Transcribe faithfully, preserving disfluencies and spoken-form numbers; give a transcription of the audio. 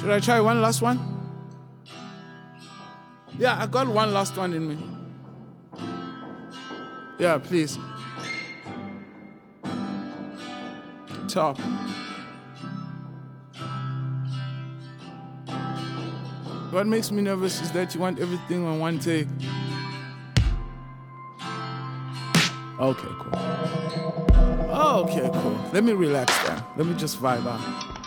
Should I try one last one? Yeah, I got one last one in me. Yeah, please. Top. What makes me nervous is that you want everything on one take. Okay, cool. Okay, cool. Let me relax then. Let me just vibe out.